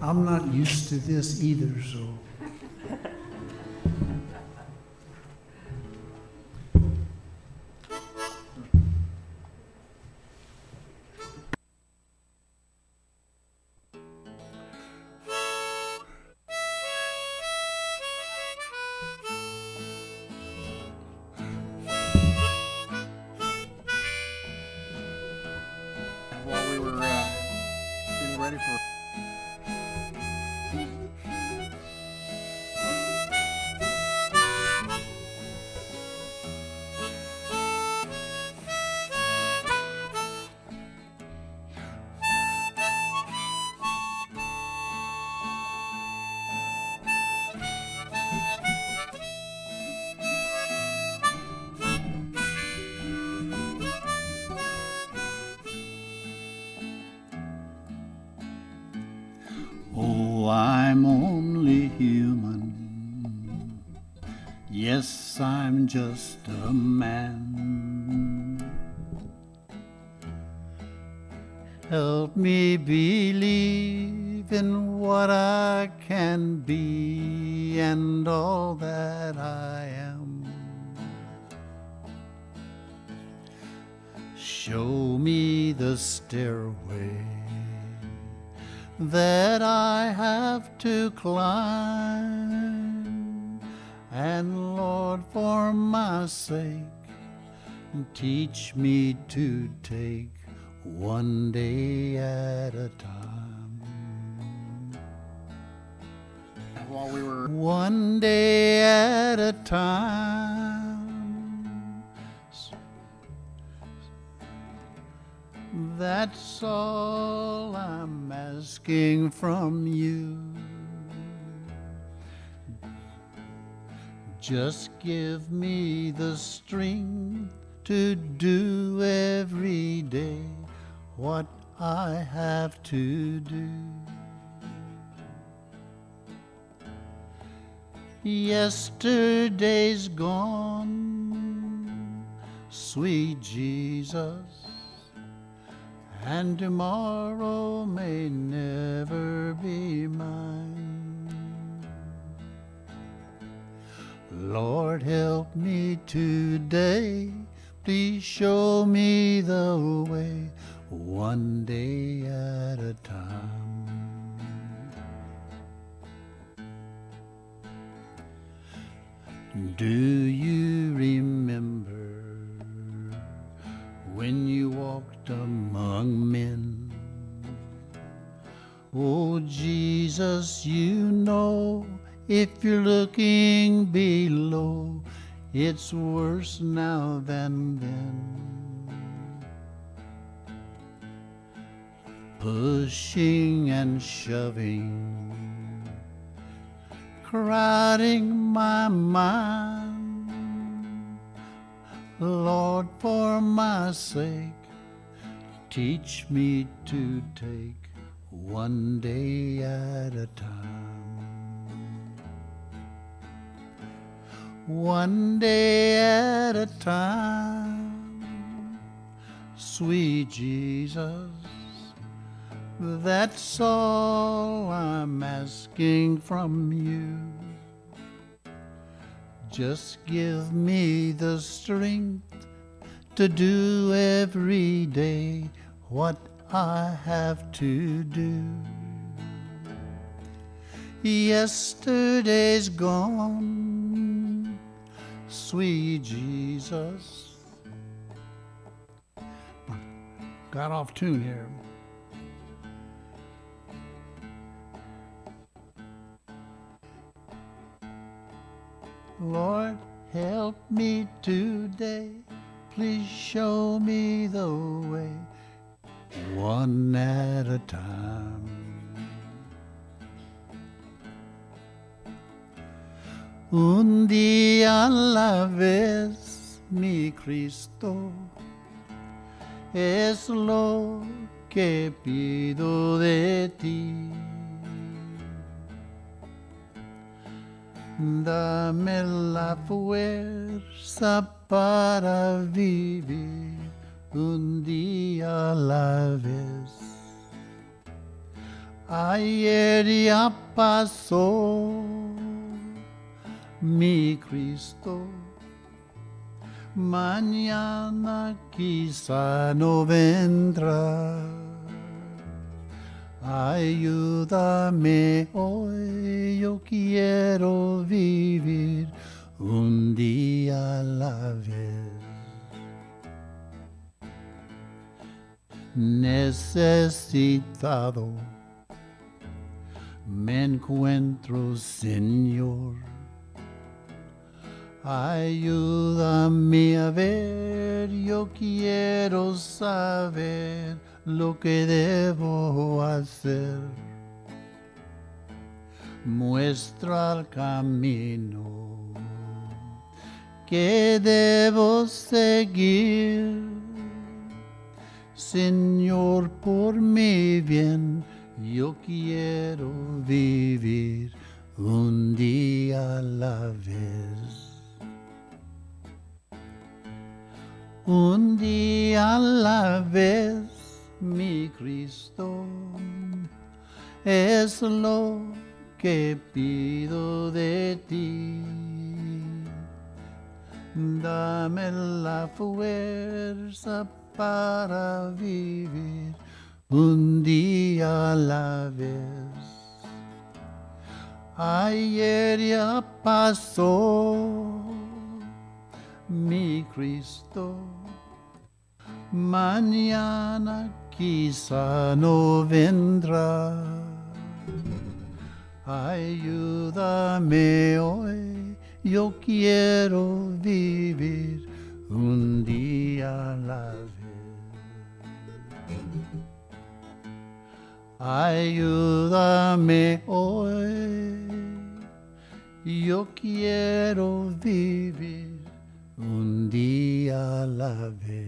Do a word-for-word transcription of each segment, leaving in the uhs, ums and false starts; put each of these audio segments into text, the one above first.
I'm not used to this either, so. While we were uh, getting ready for Oh, I'm only human. Yes, I'm just a man. Help me believe in what I can be and all that I am. Show me the stairway that I have to climb, and Lord, for my sake, teach me to take one day at a time. while we were One day at a time. That's all I'm asking from you. Just give me the strength to do every day what I have to do. Yesterday's gone, sweet Jesus, and tomorrow may never be mine. Lord, help me today. Please show me the way, one day at a time. Do you remember when you walked among men? Oh, Jesus, you know, if you're looking below, it's worse now than then. Pushing and shoving, crowding my mind. Lord, for my sake, teach me to take one day at a time. One day at a time, sweet Jesus, that's all I'm asking from you. Just give me the strength to do every day what I have to do. Yesterday's gone, sweet Jesus. Got off tune here. Lord, help me today. Please show me the way, one at a time. Un día a la vez, mi Cristo, es lo que pido de ti. Dame la fuerza para vivir un día a la vez. Ayer ya pasó, mi Cristo. Mañana quizá no vendrá. Ayúdame hoy, yo quiero vivir un día a la vez. Necesitado me encuentro, Señor. Ayúdame a ver, yo quiero saber lo que debo hacer. Muestra el camino que debo seguir. Señor, por mi bien, yo quiero vivir un día a la vez. Un día a la vez, mi Cristo, es lo que pido de ti. Dame la fuerza para vivir un día a la vez. Ayer ya pasó, mi Cristo. Mañana quizá no vendrá. Ayúdame hoy, yo quiero vivir un día a la vez. Ayúdame hoy, yo quiero vivir un día a la vez.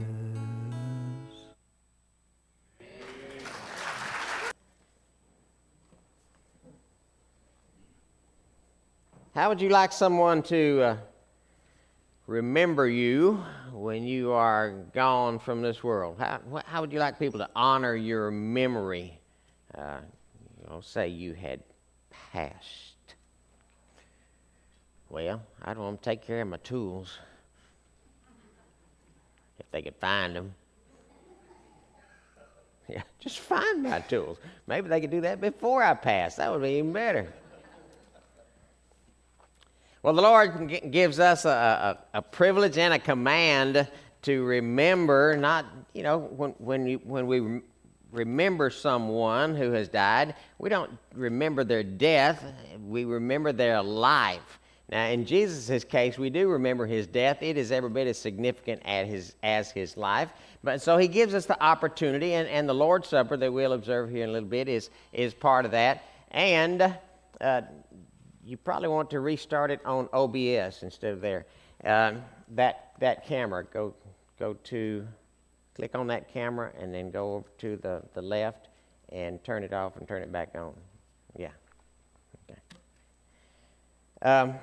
How would you like someone to uh, remember you when you are gone from this world? How, how would you like people to honor your memory? Uh, you know, say you had passed. Well, I'd want them to take care of my tools, if they could find them. Yeah, just find my tools. Maybe they could do that before I pass. That would be even better. Well, the Lord g- gives us a, a, a privilege and a command to remember, not, you know, when, when, you, when we rem- remember someone who has died, we don't remember their death, we remember their life. Now, in Jesus' case, we do remember his death. It is every bit as significant as his, as his life. But so he gives us the opportunity, and, and the Lord's Supper that we'll observe here in a little bit is, is part of that. And uh, you probably want to restart it on O B S instead of there. Uh, that that camera, go go to, click on that camera and then go over to the, the left and turn it off and turn it back on. Yeah. Okay. Um,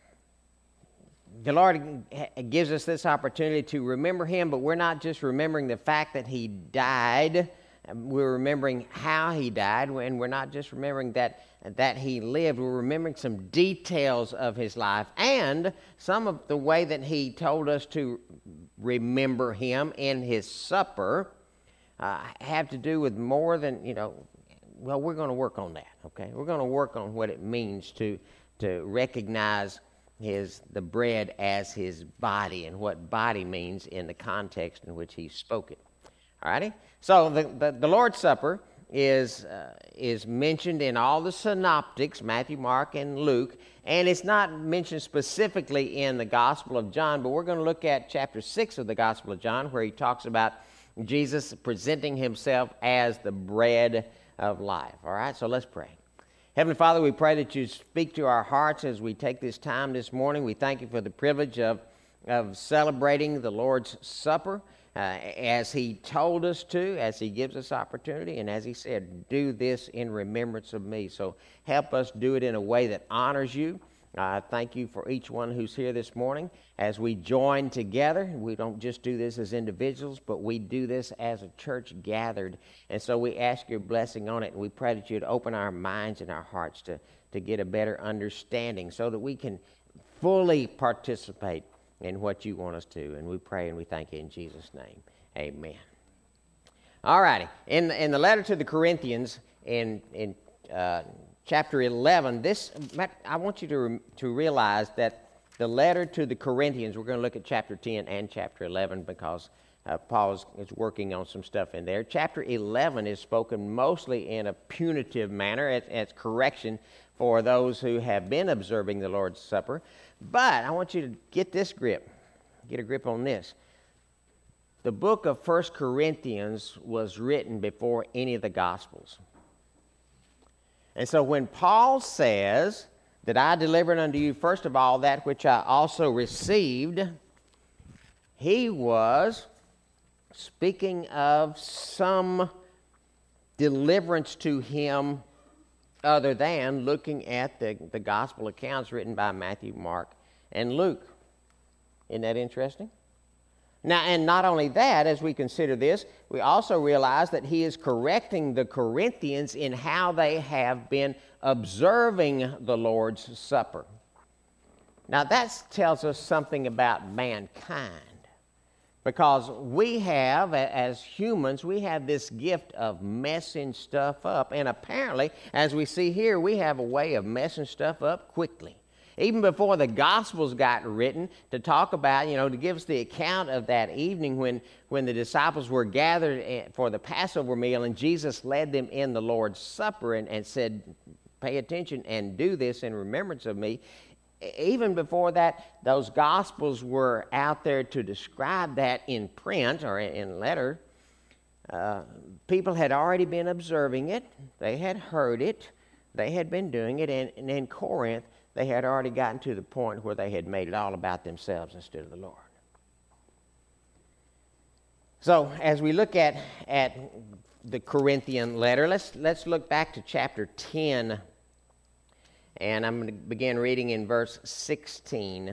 the Lord gives us this opportunity to remember him, but we're not just remembering the fact that he died. We're remembering how he died, and we're not just remembering that that he lived. We're remembering some details of his life and some of the way that he told us to remember him in his supper uh, have to do with more than, you know, well, we're going to work on that, okay? We're going to work on what it means to to recognize his the bread as his body and what body means in the context in which he spoke it. All righty? So the, the, the Lord's Supper is uh, is mentioned in all the synoptics, Matthew, Mark, and Luke, and it's not mentioned specifically in the Gospel of John, but we're going to look at chapter six of the Gospel of John, where he talks about Jesus presenting himself as the bread of life. All right, so let's pray. Heavenly Father, we pray that you speak to our hearts as we take this time this morning. We thank you for the privilege of, of celebrating the Lord's Supper. Uh, as he told us to, as he gives us opportunity, and as he said, do this in remembrance of me. So help us do it in a way that honors you I thank you for each one who's here this morning as we join together. We don't just do this as individuals, but we do this as a church gathered. And so we ask your blessing on it, and we pray that you'd open our minds and our hearts to, to get a better understanding so that we can fully participate in what you want us to. And we pray and we thank you in Jesus' name. Amen. All righty. In the, in the letter to the Corinthians, in in uh, chapter eleven, this I want you to re, to realize that the letter to the Corinthians, we're going to look at chapter ten and chapter eleven because uh, Paul is, is working on some stuff in there. Chapter eleven is spoken mostly in a punitive manner as, as correction for those who have been observing the Lord's Supper. But I want you to get this grip, get a grip on this. The book of First Corinthians was written before any of the Gospels. And so when Paul says that I delivered unto you first of all that which I also received, he was speaking of some deliverance to him other than looking at the, the gospel accounts written by Matthew, Mark, and Luke. Isn't that interesting? Now, and not only that, as we consider this, we also realize that he is correcting the Corinthians in how they have been observing the Lord's Supper. Now, that tells us something about mankind, because we have, as humans, we have this gift of messing stuff up, and apparently, as we see here, we have a way of messing stuff up quickly. Even before the Gospels got written, to talk about, you know, to give us the account of that evening when, when the disciples were gathered for the Passover meal and Jesus led them in the Lord's Supper and, and said, pay attention and do this in remembrance of me. Even before that, those Gospels were out there to describe that in print or in letter. Uh, people had already been observing it. They had heard it. They had been doing it. And, and in Corinth, they had already gotten to the point where they had made it all about themselves instead of the Lord. So as we look at, at the Corinthian letter, let's, let's look back to chapter ten. And I'm going to begin reading in verse sixteen.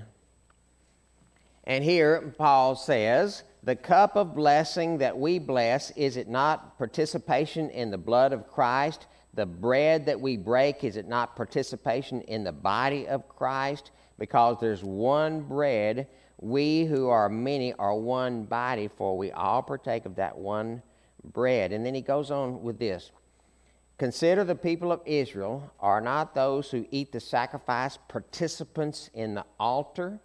And here Paul says, the cup of blessing that we bless, is it not participation in the blood of Christ? The bread that we break, is it not participation in the body of Christ? Because there's one bread, we who are many are one body, for we all partake of that one bread. And then he goes on with this. Consider the people of Israel, are not those who eat the sacrifice participants in the altar?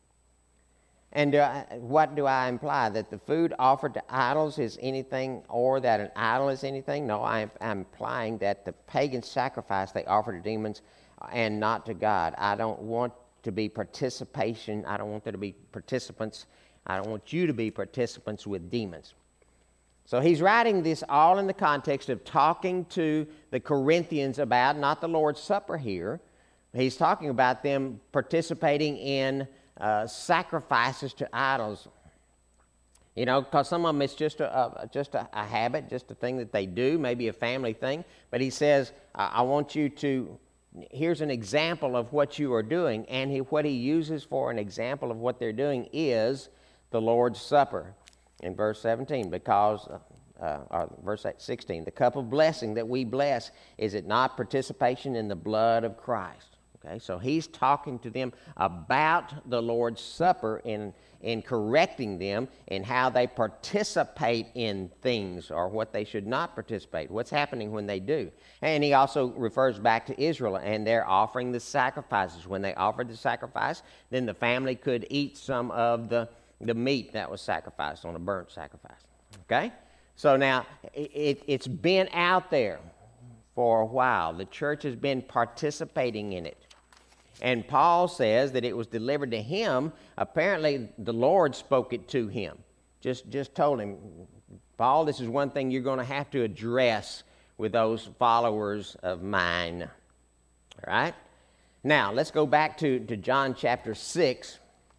And do I, what do I imply? That the food offered to idols is anything, or that an idol is anything? No, I, I'm implying that the pagan sacrifice they offer to demons and not to God. I don't want to be participation. I don't want there to be participants. I don't want you to be participants with demons. So he's writing this all in the context of talking to the Corinthians about, not the Lord's Supper here. He's talking about them participating in Uh, sacrifices to idols. You know, because some of them it's just a, a just a, a habit, just a thing that they do, maybe a family thing. But he says, I, I want you to, here's an example of what you are doing. And he, what he uses for an example of what they're doing is the Lord's Supper in verse seventeen. Because, uh, or verse sixteen, the cup of blessing that we bless, is it not participation in the blood of Christ? Okay, so he's talking to them about the Lord's Supper in, in correcting them in how they participate in things or what they should not participate, what's happening when they do. And he also refers back to Israel and they're offering the sacrifices. When they offered the sacrifice, then the family could eat some of the, the meat that was sacrificed on a burnt sacrifice. Okay? So now, it, it's been out there for a while. The church has been participating in it. And Paul says that it was delivered to him. Apparently, the Lord spoke it to him. Just, just told him, Paul, this is one thing you're going to have to address with those followers of mine. All right? Now, let's go back to, to John chapter six.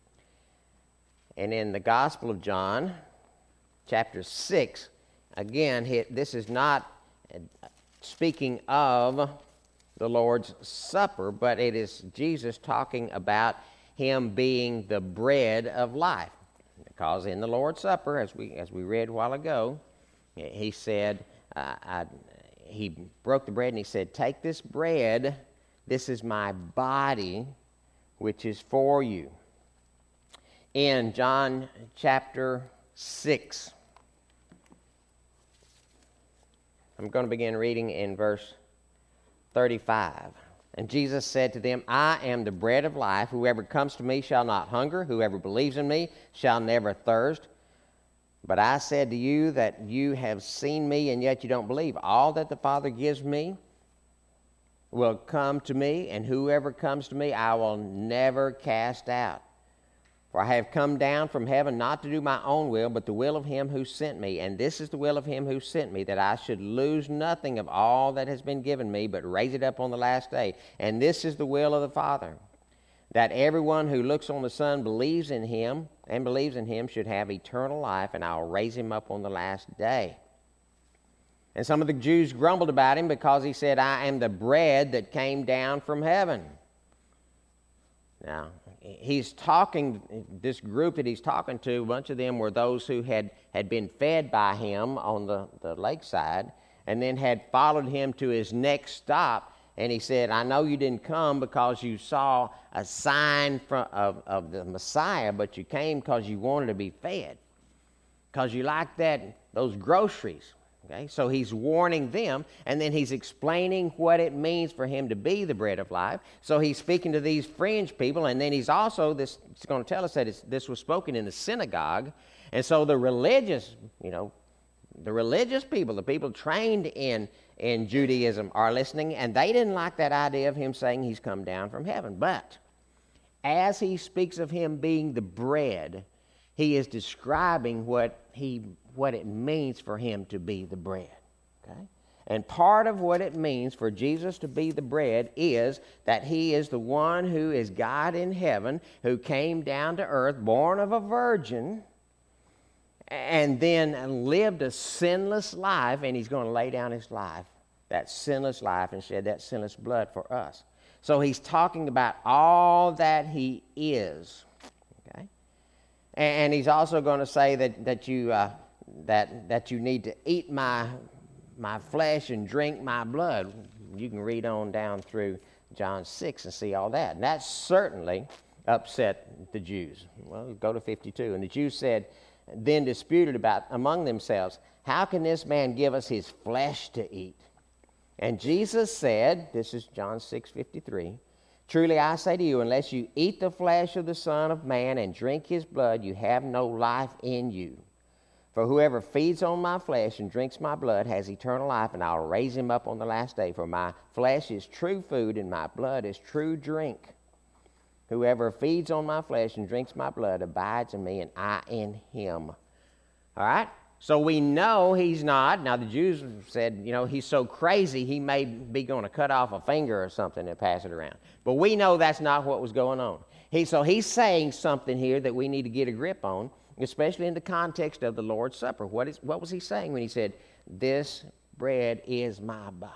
And in the Gospel of John, chapter six, again, this is not speaking of the Lord's Supper, but it is Jesus talking about him being the bread of life. Because in the Lord's Supper, as we as we read a while ago, he said, uh, I, he broke the bread and he said, "Take this bread, this is my body, which is for you." In John chapter six, I'm going to begin reading in verse thirty-five. And Jesus said to them, "I am the bread of life. Whoever comes to me shall not hunger. Whoever believes in me shall never thirst. But I said to you that you have seen me, and yet you don't believe. All that the Father gives me will come to me, and whoever comes to me I will never cast out. For I have come down from heaven not to do my own will, but the will of him who sent me. And this is the will of him who sent me, that I should lose nothing of all that has been given me, but raise it up on the last day. And this is the will of the Father, that everyone who looks on the Son believes in him, and believes in him should have eternal life, and I will raise him up on the last day." And some of the Jews grumbled about him because he said, "I am the bread that came down from heaven." Now, he's talking, this group that he's talking to, a bunch of them were those who had, had been fed by him on the, the lakeside, and then had followed him to his next stop. And he said, "I know you didn't come because you saw a sign from, of, of the Messiah, but you came because you wanted to be fed, because you liked that, those groceries." Okay, so he's warning them, and then he's explaining what it means for him to be the bread of life. So he's speaking to these fringe people, and then he's also, this it's going to tell us that it's, this was spoken in the synagogue. And so the religious, you know, the religious people, the people trained in, in Judaism are listening, and they didn't like that idea of him saying he's come down from heaven. But as he speaks of him being the bread, he is describing what he what it means for him to be the bread. Okay? And part of what it means for Jesus to be the bread is that he is the one who is God in heaven, who came down to earth, born of a virgin, and then lived a sinless life, and he's going to lay down his life, that sinless life, and shed that sinless blood for us. So he's talking about all that he is. Okay? And he's also going to say that, that you... Uh, that that you need to eat my my flesh and drink my blood. You can read on down through John six and see all that. And that certainly upset the Jews. Well, go to fifty-two. And the Jews said, then disputed about among themselves, "How can this man give us his flesh to eat?" And Jesus said, this is John six fifty-three, "Truly I say to you, unless you eat the flesh of the Son of Man and drink his blood, you have no life in you. For whoever feeds on my flesh and drinks my blood has eternal life, and I'll raise him up on the last day. For my flesh is true food, and my blood is true drink. Whoever feeds on my flesh and drinks my blood abides in me, and I in him." All right? So we know he's not. Now, the Jews said, you know, he's so crazy, he may be going to cut off a finger or something and pass it around. But we know that's not what was going on. He, so he's saying something here that we need to get a grip on, especially in the context of the Lord's Supper. What is what was he saying when he said, "This bread is my body"?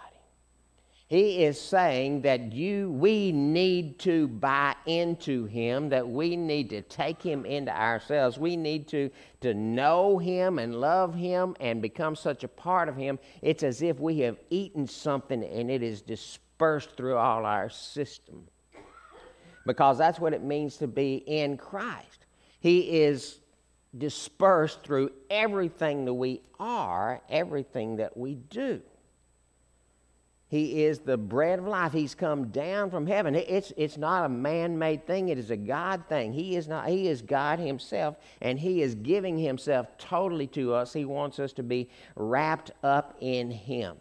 He is saying that you, we need to buy into him, that we need to take him into ourselves. We need to, to know him and love him and become such a part of him. It's as if we have eaten something and it is dispersed through all our system. Because that's what it means to be in Christ. He is dispersed through everything that we are, everything that we do. He is the bread of life. He's come down from heaven. It's, it's not a man-made thing. It is a God thing. He is not. He is God himself, and he is giving himself totally to us. He wants us to be wrapped up in him.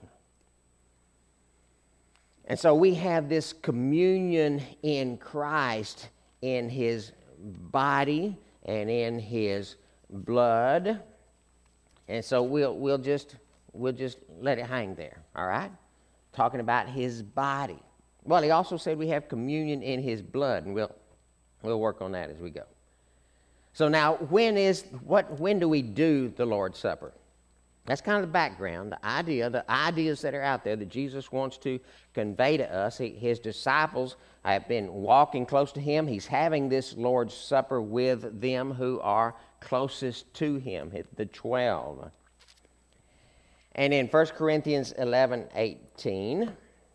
And so we have this communion in Christ, in his body and in his blood. And so we'll we'll just we'll just let it hang there, all right? Talking about his body. Well, he also said we have communion in his blood, and we'll we'll work on that as we go. So now, when is what when do we do the Lord's Supper? That's kind of the background, the idea, the ideas that are out there that Jesus wants to convey to us. He, his disciples have been walking close to him. He's having this Lord's Supper with them who are closest to him, the twelve. And in First Corinthians eleven eighteen,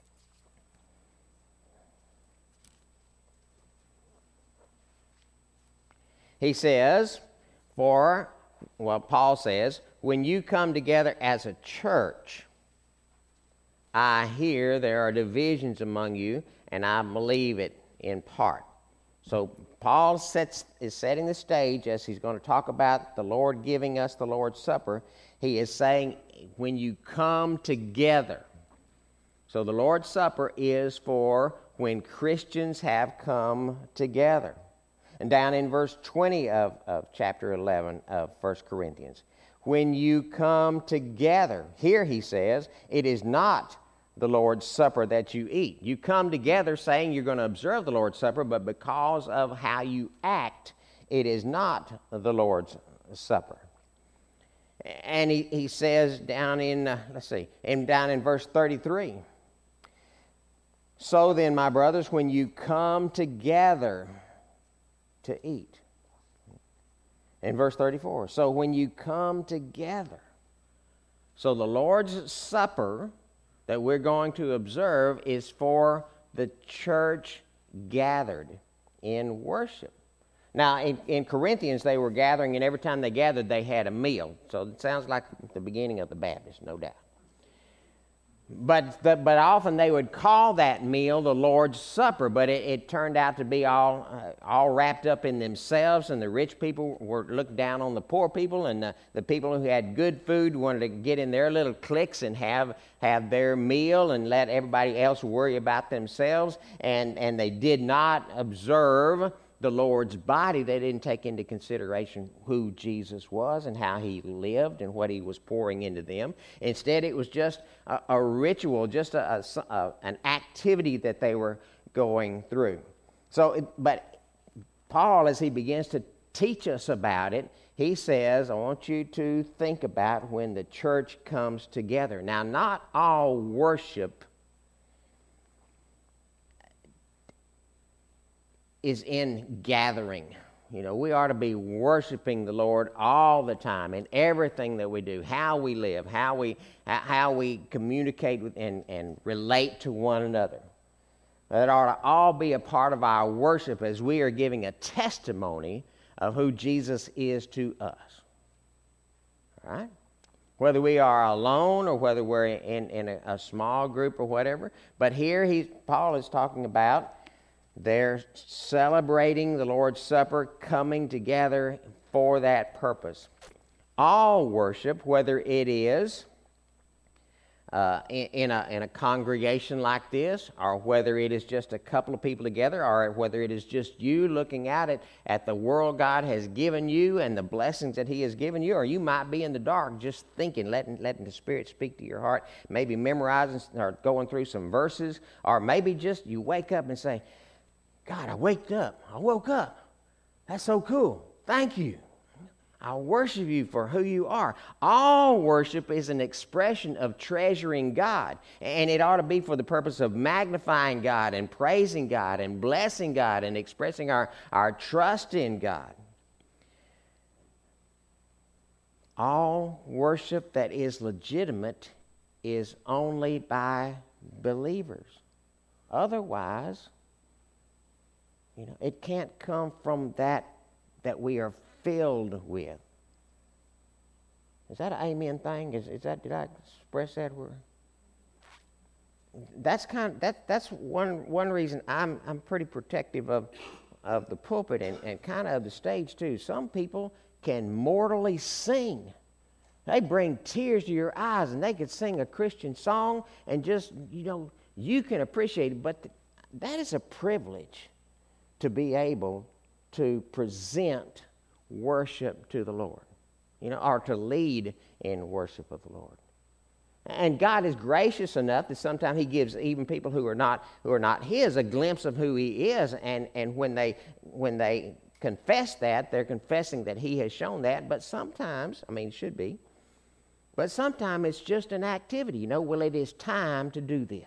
he says, for, well, Paul says, when you come together as a church, I hear there are divisions among you, and I believe it in part. So Paul sets, is setting the stage as he's going to talk about the Lord giving us the Lord's Supper. He is saying, when you come together. So the Lord's Supper is for when Christians have come together. And down in verse twenty of, of chapter eleven of First Corinthians, when you come together, here he says, it is not the Lord's Supper that you eat. You come together saying you're going to observe the Lord's Supper, but because of how you act, it is not the Lord's Supper. And he, he says down in, uh, let's see, and down in verse thirty-three, so then, my brothers, when you come together to eat. In verse thirty-four, so when you come together. So the Lord's Supper that we're going to observe is for the church gathered in worship. Now, in, in Corinthians, they were gathering, and every time they gathered, they had a meal. So it sounds like the beginning of the Baptist, no doubt. But the, but often they would call that meal the Lord's Supper, but it, it turned out to be all uh, all wrapped up in themselves, and the rich people were looked down on the poor people, and the, the people who had good food wanted to get in their little cliques and have have their meal and let everybody else worry about themselves, and, and they did not observe the Lord's body. They didn't take into consideration who Jesus was and how he lived and what he was pouring into them. Instead, it was just a, a ritual, just a, a, a, an activity that they were going through. So, it, but Paul, as he begins to teach us about it, he says, I want you to think about when the church comes together. Now, not all worship is in gathering. You know, we ought to be worshiping the Lord all the time in everything that we do, how we live, how we how we communicate with and, and relate to one another. That ought to all be a part of our worship as we are giving a testimony of who Jesus is to us. All right? Whether we are alone or whether we're in, in a, a small group or whatever. But here he, Paul is talking about they're celebrating the Lord's Supper, coming together for that purpose. All worship, whether it is uh, in, in, a, in a congregation like this, or whether it is just a couple of people together, or whether it is just you looking out at, at the world God has given you and the blessings that he has given you, or you might be in the dark just thinking, letting, letting the Spirit speak to your heart, maybe memorizing or going through some verses, or maybe just you wake up and say, God, I waked up. I woke up. That's so cool. Thank you. I worship you for who you are. All worship is an expression of treasuring God, and it ought to be for the purpose of magnifying God and praising God and blessing God and expressing our, our trust in God. All worship that is legitimate is only by believers. Otherwise, you know, it can't come from that that we are filled with. Is that an amen thing? Is, is that, did I express that word? That's kind of, that that's one one reason I'm I'm pretty protective of of the pulpit and, and kind of the stage too. Some people can mortally sing. They bring tears to your eyes, and they could sing a Christian song and just, you know, you can appreciate it, but th- that is a privilege to be able to present worship to the Lord, you know, or to lead in worship of the Lord. And God is gracious enough that sometimes he gives even people who are not who are not his a glimpse of who he is, and, and when they when they confess that, they're confessing that he has shown that, but sometimes, I mean, it should be, But sometimes it's just an activity, you know, well, it is time to do this.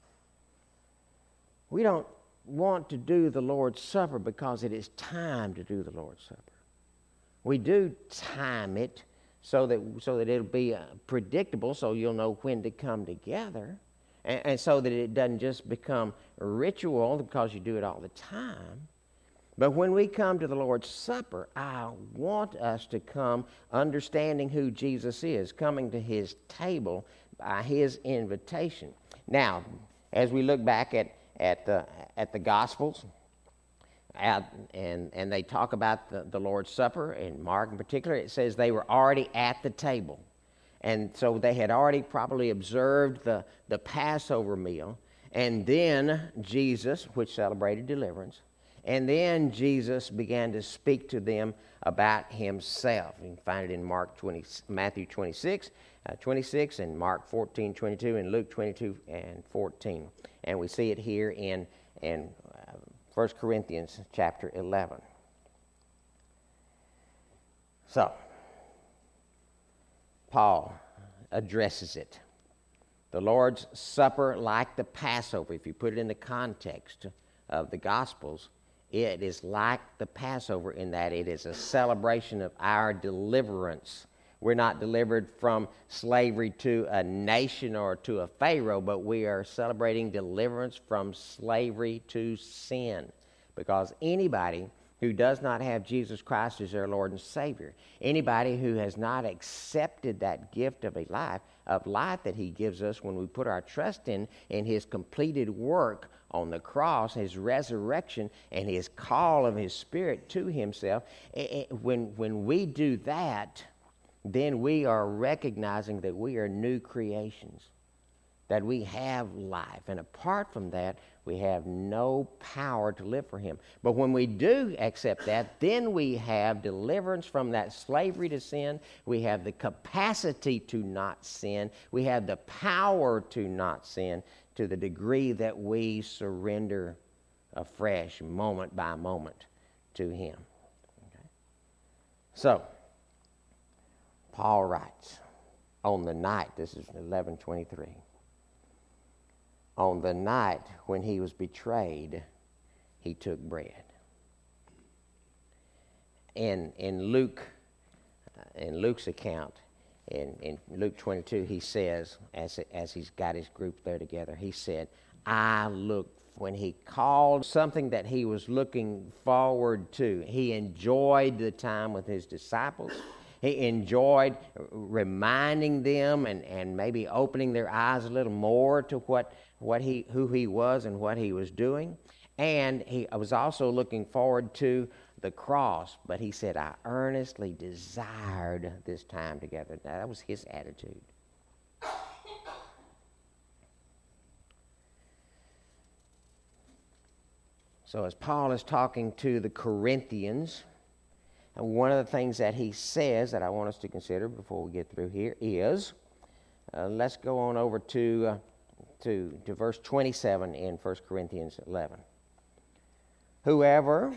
We don't want to do the Lord's Supper because it is time to do the Lord's Supper. We do time it so that so that it'll be uh, predictable, so you'll know when to come together, and, and so that it doesn't just become a ritual because you do it all the time. But when we come to the Lord's Supper, I want us to come understanding who Jesus is, coming to his table by his invitation. Now, as we look back at at the at the Gospels, at, and and they talk about the, the Lord's Supper, in Mark in particular, it says they were already at the table. And so they had already probably observed the, the Passover meal. And then Jesus, which celebrated deliverance, and then Jesus began to speak to them about himself. You can find it in Mark twenty, Matthew twenty-six, uh, twenty-six, and Mark fourteen, twenty-two, and Luke twenty-two and fourteen. And we see it here in, in uh, First Corinthians chapter eleven. So, Paul addresses it. The Lord's Supper, like the Passover, if you put it in the context of the Gospels, it is like the Passover in that it is a celebration of our deliverance. We're not delivered from slavery to a nation or to a Pharaoh, but we are celebrating deliverance from slavery to sin. Because anybody who does not have Jesus Christ as their Lord and Savior, anybody who has not accepted that gift of a life, of life that he gives us when we put our trust in, in his completed work on the cross, his resurrection, and his call of his Spirit to himself, when, when we do that, then we are recognizing that we are new creations, that we have life. And apart from that, we have no power to live for him. But when we do accept that, then we have deliverance from that slavery to sin. We have the capacity to not sin. We have the power to not sin to the degree that we surrender afresh, moment by moment, to him. Okay? So, Paul writes, on the night, this is eleven twenty-three, on the night when he was betrayed, he took bread. In in Luke, uh, in Luke's account, in, in Luke twenty-two, he says, as as he's got his group there together, he said, I looked, when he called something that he was looking forward to. He enjoyed the time with his disciples. He enjoyed reminding them and, and maybe opening their eyes a little more to what, what he who he was and what he was doing. And he was also looking forward to the cross. But he said, I earnestly desired this time together. Now, that was his attitude. So as Paul is talking to the Corinthians, and one of the things that he says that I want us to consider before we get through here is, uh, let's go on over to, uh, to, to verse twenty-seven in First Corinthians eleven. Whoever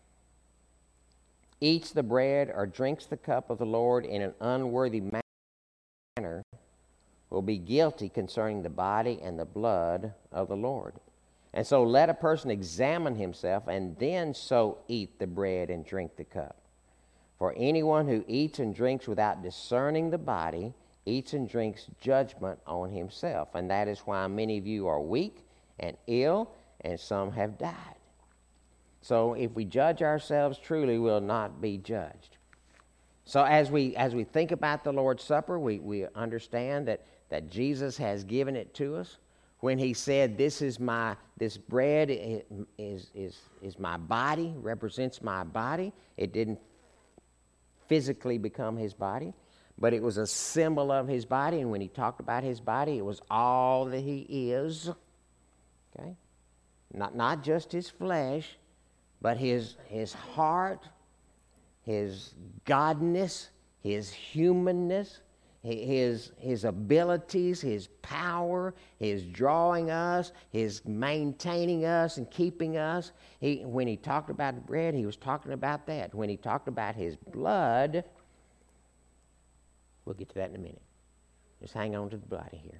eats the bread or drinks the cup of the Lord in an unworthy manner will be guilty concerning the body and the blood of the Lord. And so let a person examine himself, and then so eat the bread and drink the cup. For anyone who eats and drinks without discerning the body eats and drinks judgment on himself. And that is why many of you are weak and ill, and some have died. So if we judge ourselves truly, we'll not be judged. So as we as we think about the Lord's Supper, we, we understand that, that Jesus has given it to us. When he said, this is my, this bread is, is, is my body, represents my body, it didn't physically become his body, but it was a symbol of his body. And when he talked about his body, it was all that he is. Okay? Not, not just his flesh, but his, his heart, his godness, his humanness, his, his abilities, his power, his drawing us, his maintaining us and keeping us. He, when he talked about bread, he was talking about that. When he talked about his blood, we'll get to that in a minute. Just hang on to the body here.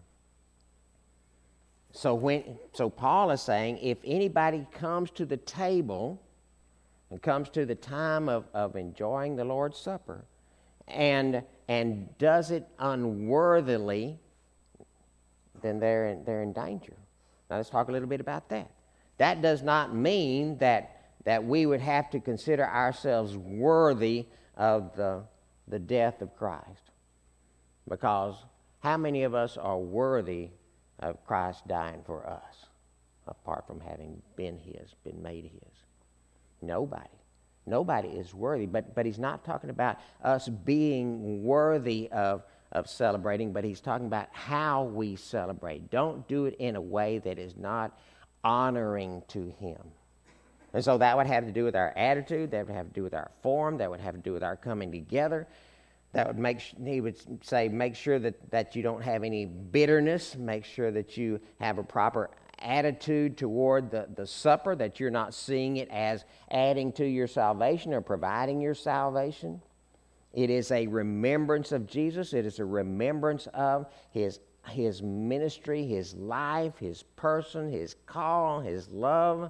So when so Paul is saying, if anybody comes to the table and comes to the time of, of enjoying the Lord's Supper and and does it unworthily, then they're in, they're in danger. Now let's talk a little bit about that. That does not mean that that we would have to consider ourselves worthy of the the death of Christ. Because how many of us are worthy of Christ dying for us, apart from having been his, been made his? Nobody. Nobody is worthy. But but he's not talking about us being worthy of, of celebrating, but he's talking about how we celebrate. Don't do it in a way that is not honoring to him. And so that would have to do with our attitude, that would have to do with our form, that would have to do with our coming together. That would make, he would say, make sure that, that you don't have any bitterness. Make sure that you have a proper attitude toward the, the supper, that you're not seeing it as adding to your salvation or providing your salvation. It is a remembrance of Jesus. It is a remembrance of his, his ministry, his life, his person, his call, his love.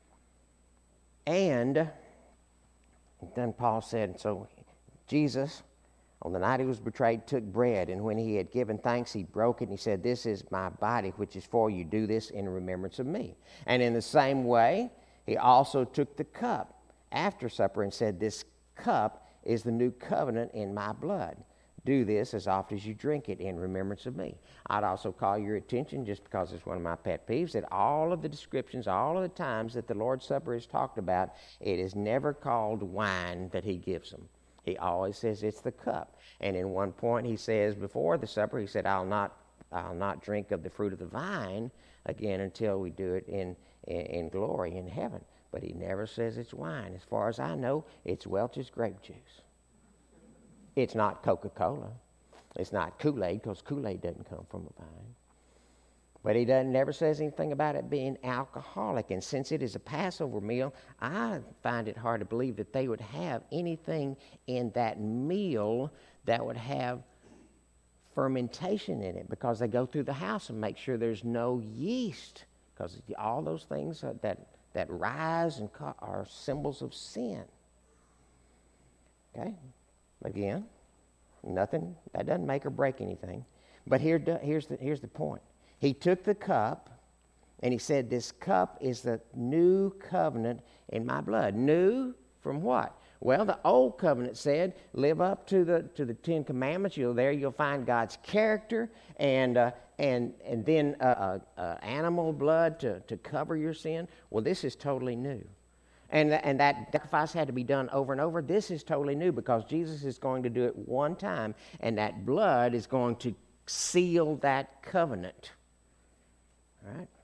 And then Paul said, so Jesus, on the night he was betrayed, took bread, and when he had given thanks, he broke it, and he said, this is my body, which is for you. Do this in remembrance of me. And in the same way, he also took the cup after supper and said, this cup is the new covenant in my blood. Do this as often as you drink it in remembrance of me. I'd also call your attention, just because it's one of my pet peeves, that all of the descriptions, all of the times that the Lord's Supper is talked about, it is never called wine that he gives them. He always says it's the cup. And in one point he says before the supper, he said, I'll not I'll not drink of the fruit of the vine again until we do it in, in, in glory in heaven. But he never says it's wine. As far as I know, it's Welch's grape juice. It's not Coca-Cola. It's not Kool-Aid, because Kool-Aid doesn't come from a vine. But he doesn't never says anything about it being alcoholic. And since it is a Passover meal, I find it hard to believe that they would have anything in that meal that would have fermentation in it, because they go through the house and make sure there's no yeast, because all those things that, that rise and co- are symbols of sin. Okay? Again, nothing, that doesn't make or break anything. But here, here's the, here's the point. He took the cup, and he said, this cup is the new covenant in my blood. New from what? Well, the old covenant said, live up to the to the Ten Commandments. You'll there you'll find God's character, and uh, and and then uh, uh, uh, animal blood to, to cover your sin. Well, this is totally new. And, and that sacrifice had to be done over and over. This is totally new, because Jesus is going to do it one time, and that blood is going to seal that covenant. All right?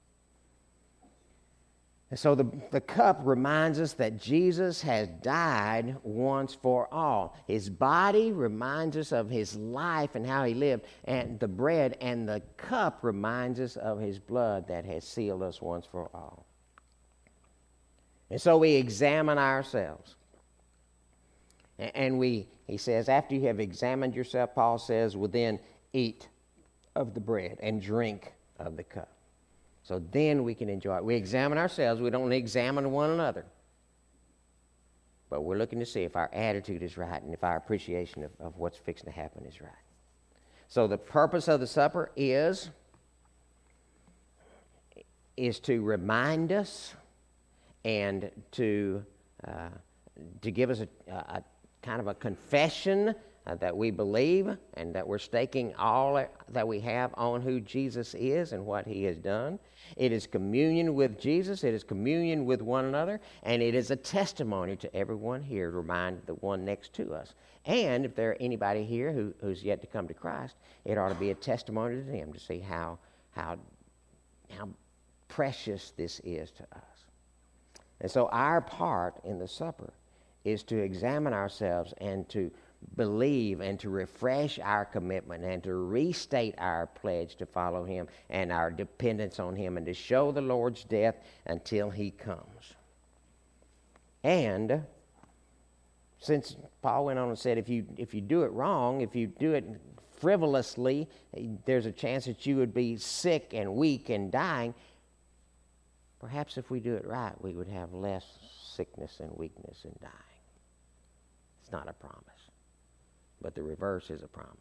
And so the, the cup reminds us that Jesus has died once for all. His body reminds us of his life and how he lived. And the bread and the cup reminds us of his blood that has sealed us once for all. And so we examine ourselves. And we, he says, after you have examined yourself, Paul says, well, then eat of the bread and drink of the cup. So then we can enjoy it. We examine ourselves. We don't examine one another. But we're looking to see if our attitude is right and if our appreciation of, of what's fixing to happen is right. So the purpose of the supper is, is to remind us and to uh, to give us a, a kind of a confession uh, that we believe and that we're staking all that we have on who Jesus is and what he has done. It is communion with Jesus. It is communion with one another. And it is a testimony to everyone here to remind the one next to us. And if there anybody here who, who's yet to come to Christ, it ought to be a testimony to them to see how how how precious this is to us. And so our part in the supper is to examine ourselves and to believe and to refresh our commitment and to restate our pledge to follow him and our dependence on him and to show the Lord's death until he comes. And since Paul went on and said, if you if you do it wrong, if you do it frivolously, there's a chance that you would be sick and weak and dying. Perhaps if we do it right, we would have less sickness and weakness and dying. It's not a promise, but the reverse is a promise.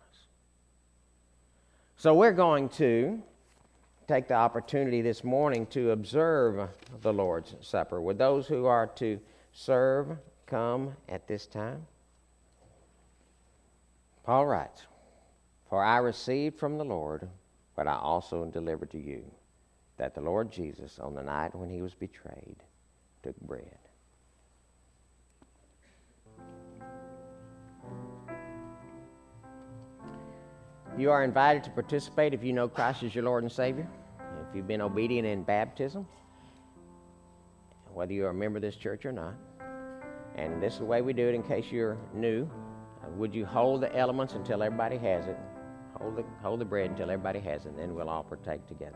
So we're going to take the opportunity this morning to observe the Lord's Supper. Would those who are to serve come at this time? Paul writes, "For I received from the Lord what I also delivered to you, that the Lord Jesus, on the night when he was betrayed, took bread. You are invited to participate if you know Christ as your Lord and Savior, if you've been obedient in baptism, whether you're a member of this church or not. And this is the way we do it in case you're new. Uh, would you hold the elements until everybody has it? Hold the, hold the bread until everybody has it, and then we'll all partake together.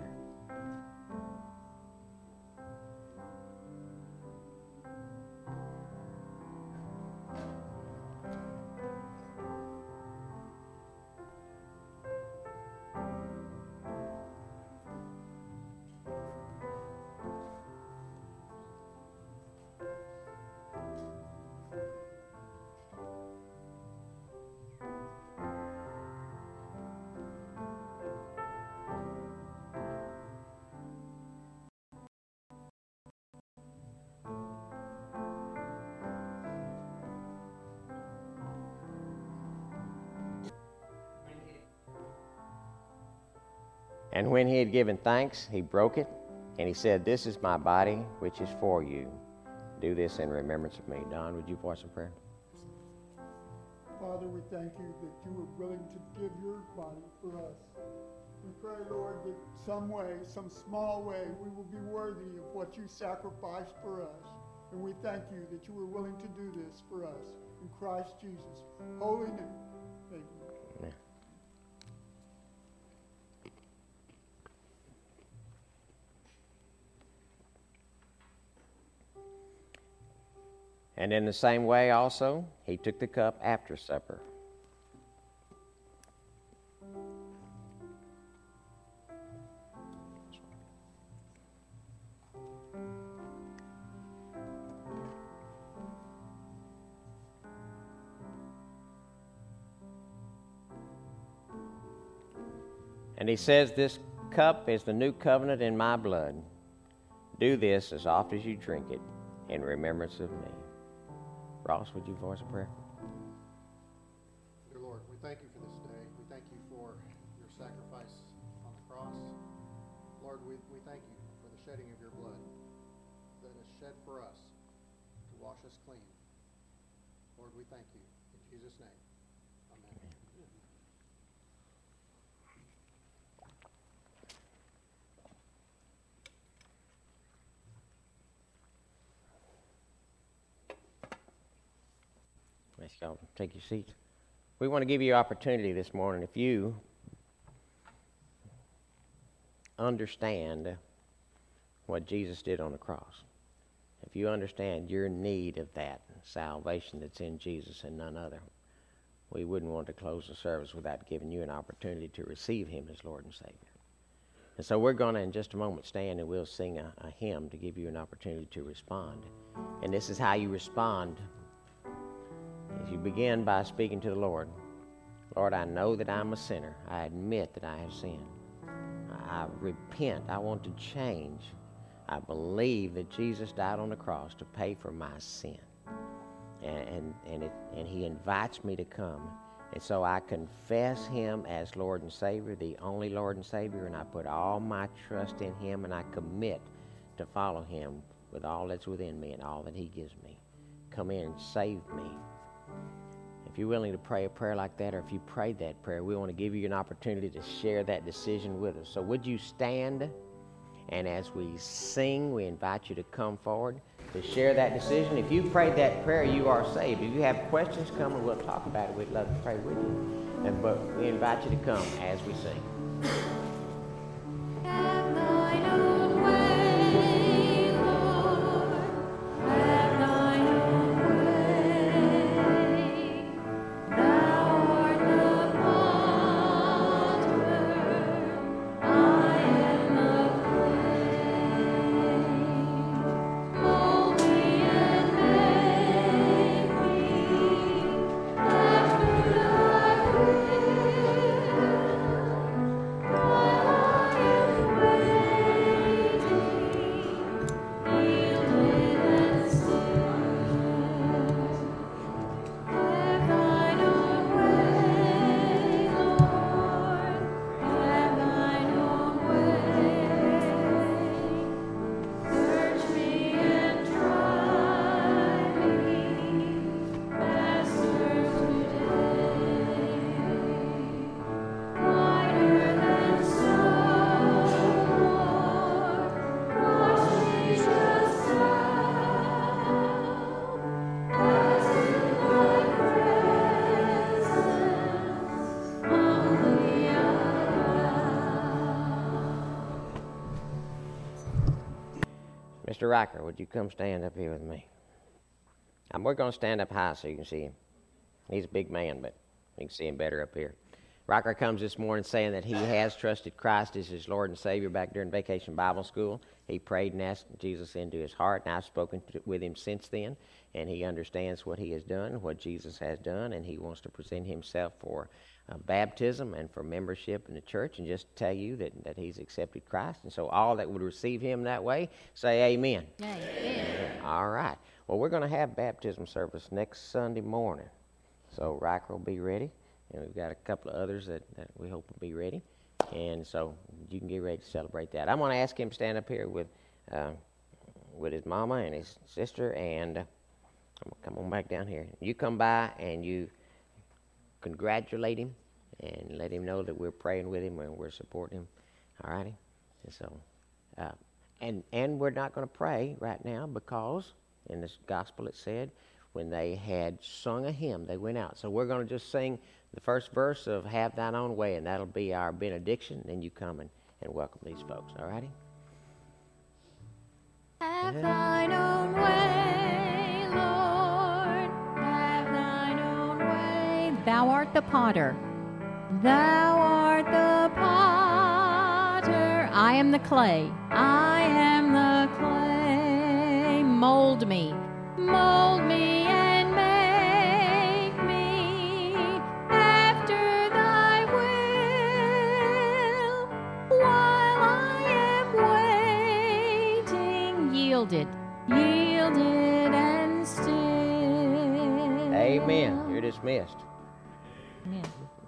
And when he had given thanks, he broke it, and he said, "This is my body, which is for you. Do this in remembrance of me." Don, would you voice a prayer? Father, we thank you that you were willing to give your body for us. We pray, Lord, that some way, some small way, we will be worthy of what you sacrificed for us. And we thank you that you were willing to do this for us. In Christ Jesus' holy name, amen. Amen. And in the same way also, he took the cup after supper. And he says, "This cup is the new covenant in my blood. Do this as often as you drink it in remembrance of me." Ross, would you voice a prayer? Dear Lord, we thank you for this day. We thank you for your sacrifice on the cross. Lord, we, we thank you for the shedding of your blood that is shed for us to wash us clean. Lord, we thank you. In Jesus' name, amen. Let's go. Take your seats. We want to give you an opportunity this morning. If you understand what Jesus did on the cross, if you understand your need of that salvation that's in Jesus and none other, we wouldn't want to close the service without giving you an opportunity to receive him as Lord and Savior. And so we're going to, in just a moment, stand and we'll sing a, a hymn to give you an opportunity to respond. And this is how you respond. As you begin by speaking to the Lord, "Lord, I know that I'm a sinner. I admit that I have sinned. I repent. I want to change. I believe that Jesus died on the cross to pay for my sin. And, and, and, it, and he invites me to come. And so I confess him as Lord and Savior, the only Lord and Savior, and I put all my trust in him, and I commit to follow him with all that's within me and all that he gives me. Come in and save me." If you're willing to pray a prayer like that, or if you prayed that prayer, we want to give you an opportunity to share that decision with us. So would you stand? And as we sing, we invite you to come forward to share that decision. If you prayed that prayer, you are saved. If you have questions, come and we'll talk about it. We'd love to pray with you. And, but we invite you to come as we sing. Have thine own way, Lord. Have thine own way. Thou art the Mister Riker, would you come stand up here with me? Um, we're going to stand up high so you can see him. He's a big man, but you can see him better up here. Riker comes this morning saying that he has trusted Christ as his Lord and Savior back during Vacation Bible School. He prayed and asked Jesus into his heart, and I've spoken to, with him since then, and he understands what he has done, what Jesus has done, and he wants to present himself for uh, baptism and for membership in the church, and just tell you that, that he's accepted Christ. And so all that would receive him that way, say amen. Amen. All right. Well, we're going to have baptism service next Sunday morning. So Riker will be ready, and we've got a couple of others that, that we hope will be ready. And so you can get ready to celebrate that. I'm going to ask him to stand up here with uh, with his mama and his sister, and uh, I'm gonna come on back down here. You come by and you congratulate him and let him know that we're praying with him and we're supporting him. All righty? And so, uh, and, and we're not going to pray right now because in this gospel it said when they had sung a hymn, they went out. So we're going to just sing the first verse of Have Thine Own Way, and that'll be our benediction. Then you come and, and welcome these folks. All righty? Have thine own way, Lord, have thine own way. Thou art the potter, thou art the potter. I am the clay, I am the clay. Mold me, mold me and make me after thy will, while I am waiting, yielded, yielded and still. Amen. You're dismissed. Amen.